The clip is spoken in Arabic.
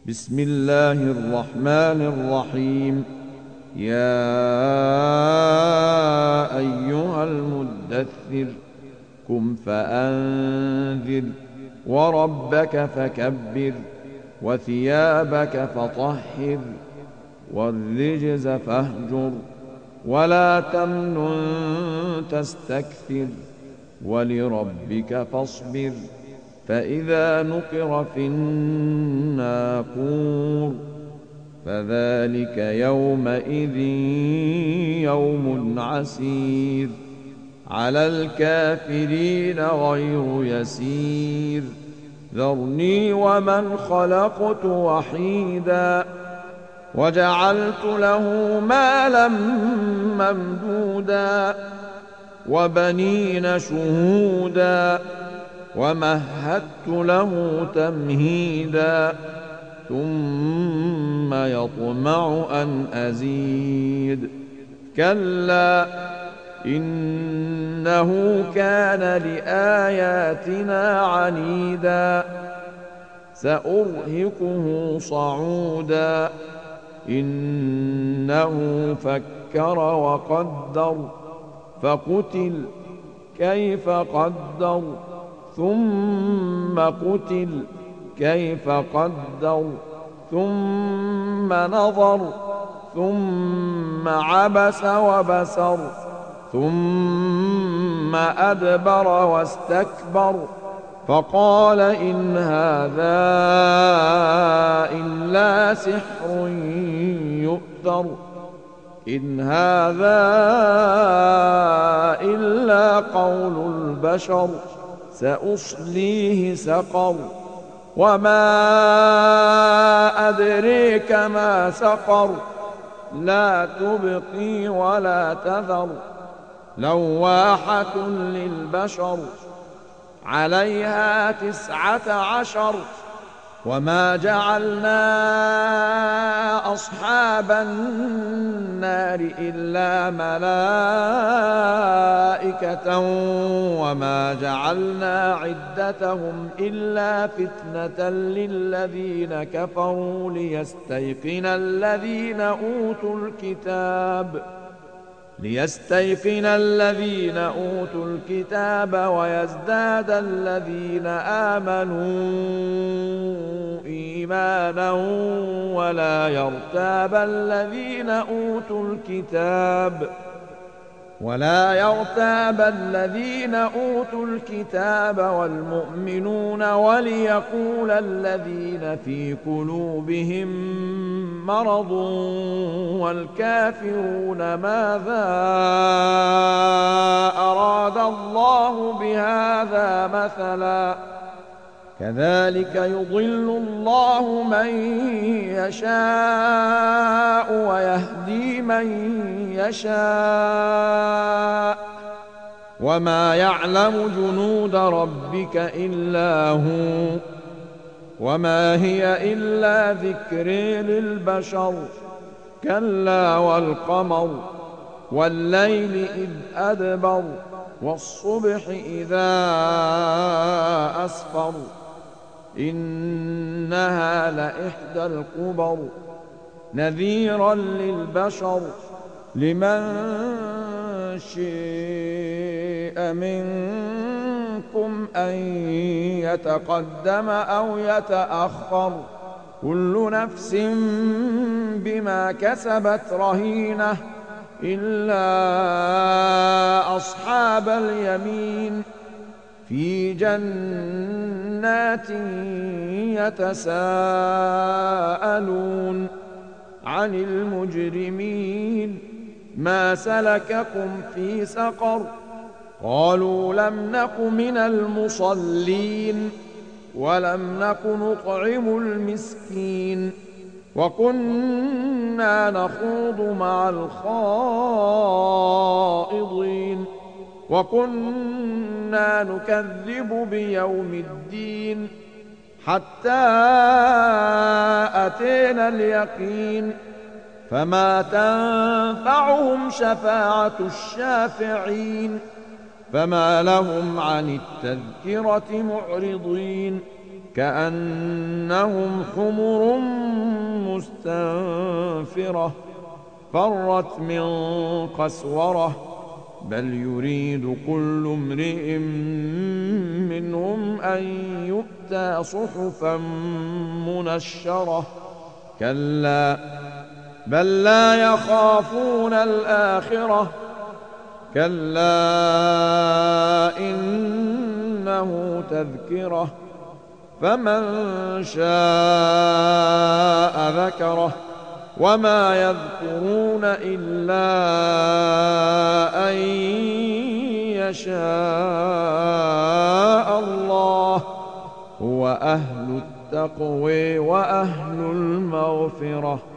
بسم الله الرحمن الرحيم. يا أيها المدثر قم فأنذر وربك فكبر وثيابك فطهر والرجز فاهجر ولا تمنن تستكثر ولربك فاصبر فإذا نقر في الناقور فذلك يومئذ يوم عسير على الكافرين غير يسير. ذرني ومن خلقت وحيدا وجعلت له مالا ممدودا وبنين شهودا ومهدت له تمهيدا ثم يطمع أن أزيد كلا إنه كان لآياتنا عنيدا سأرهقه صعودا إنه فكر وقدر فقتل كيف قدر ثم قتل كيف قدر ثم نظر ثم عبس وبسر ثم أدبر واستكبر فقال إن هذا إلا سحر يؤثر إن هذا إلا قول البشر سأصليه سقر وما أدريك ما سقر لا تبقي ولا تذر لواحة للبشر عليها 19 وما جعلنا أصحاب النار إلا ملائكة وما جعلنا عدتهم إلا فتنة للذين كفروا ليستيقن الذين أوتوا الكتاب ويزداد الذين آمنوا إيمانا ولا يرتاب الذين أوتوا الكتاب والمؤمنون وليقول الذين في قلوبهم مرض والكافرون ماذا أراد الله بهذا مثلا كذلك يضل الله من يشاء ويهدي من يشاء وما يعلم جنود ربك إلا هو وما هي إلا ذكر للبشر كلا والقمر والليل إذ أدبر والصبح إذا أسفر إنها لإحدى الكبر نذيرا للبشر لمن شاء منكم أن يتقدم أو يتأخر كل نفس بما كسبت رهينة إلا أصحاب اليمين في جنات يتساءلون عن المجرمين ما سلككم في سقر قالوا لم نك من المصلين ولم نك نطعم المسكين وكنا نخوض مع الخائضين وكنا نكذب بيوم الدين حتى أتينا اليقين فما تنفعهم شفاعة الشافعين فما لهم عن التذكرة معرضين كأنهم حمر مستنفرة فرت من قسورة بل يريد كل امرئ منهم أن يؤتى صحفا منشرة كلا بل لا يخافون الآخرة كلا إنه تذكرة فمن شاء ذكره وما يذكرون إلا أن يشاء الله هو أهل التقوى وأهل المغفرة